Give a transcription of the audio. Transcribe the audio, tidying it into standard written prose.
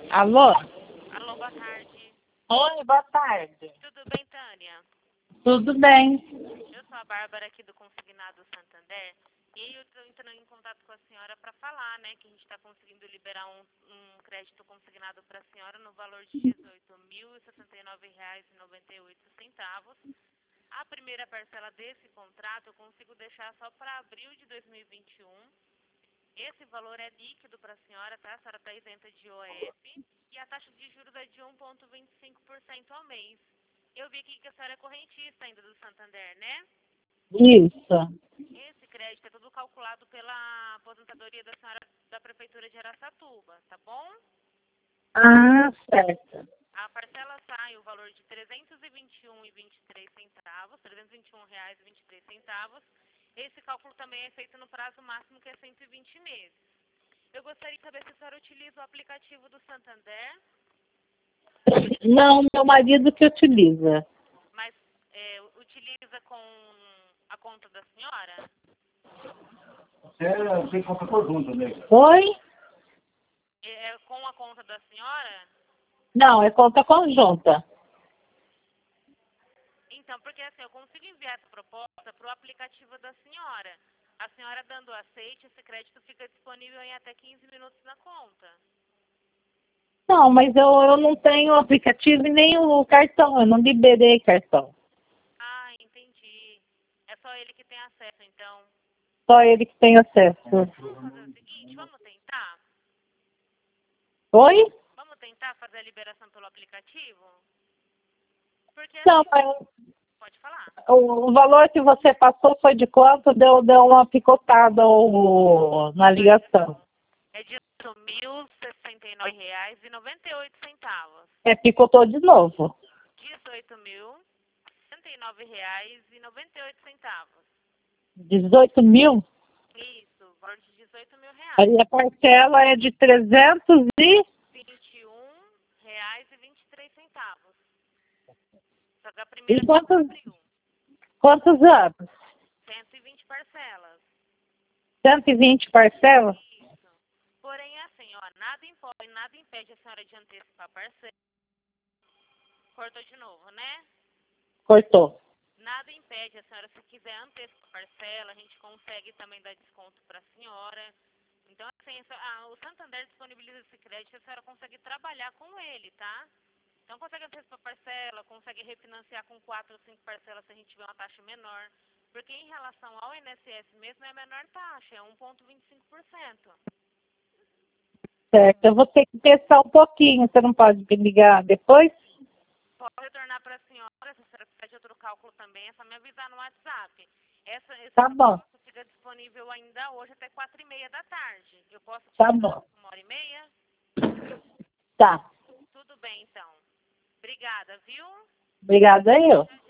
Alô? Alô, boa tarde. Oi, boa tarde. Tudo bem, Tânia? Tudo bem? Eu sou a Bárbara aqui do Consignado Santander e eu estou entrando em contato com a senhora para falar, né, que a gente está conseguindo liberar um crédito consignado para a senhora no valor de R$ 18.069,98. A primeira parcela desse contrato eu consigo deixar só para abril de 2021. Esse valor é líquido para a senhora, tá? A senhora está isenta de IOF e a taxa de juros é de 1,25% ao mês. Eu vi aqui que a senhora é correntista ainda do Santander, né? Isso. Esse crédito é todo calculado pela aposentadoria da senhora da Prefeitura de Araçatuba, tá bom? Ah, certo. A parcela sai o valor de R$ 321,23, R$ 321,23. Esse cálculo também é feito no prazo máximo, que é 120 meses. Eu gostaria de saber se a senhora utiliza o aplicativo do Santander, Não, meu marido que utiliza. mas utiliza com a conta da senhora? Tem conta conjunta, né? Oi? Com a conta da senhora? Não, é conta conjunta. Então, porque assim, eu consigo enviar essa proposta para o aplicativo da senhora. A senhora dando aceite, esse crédito fica disponível em até 15 minutos na conta. Não, mas eu não tenho o aplicativo e nem o cartão. Eu não liberei cartão. Ah, entendi. É só ele que tem acesso, então. Só ele que tem acesso. Vamos fazer o seguinte, vamos tentar? Oi? Vamos tentar fazer a liberação pelo aplicativo? Porque Não, assim, mas pode falar. o valor que você passou foi de quanto? Deu uma picotada na ligação. É de R$ 18.069,98. É, picotou de novo. R$ 18.069,98. 18 mil? Isso, valor de R$ 18.000. Aí a parcela é de 300 e... R$ 21,23. Só que a primeira E quantos, abriu. quantos anos? 120 parcelas. 120 parcelas? Isso. Porém, assim, ó, nada impede a senhora de antecipar a parcela. Cortou de novo, né? Cortou. Nada impede a senhora, se quiser antecipar a parcela, a gente consegue também dar desconto para a senhora. Então, assim, o Santander disponibiliza esse crédito e a senhora consegue trabalhar com ele, tá? Então, consegue antecipar a parcela, consegue refinanciar com 4 ou 5 parcelas se a gente tiver uma taxa menor. Porque em relação ao INSS mesmo é a menor taxa, é 1,25%. Certo, eu vou ter que testar um pouquinho. Você não pode me ligar depois? Pode retornar para a senhora, se a senhora precisar de outro cálculo também, é só me avisar no WhatsApp. Esse Tá bom, proposta fica disponível ainda hoje até 4h30 da tarde. Eu posso te tá ligar bom. 1h30? Tá. Tudo bem, então. Obrigada, viu? Obrigada eu.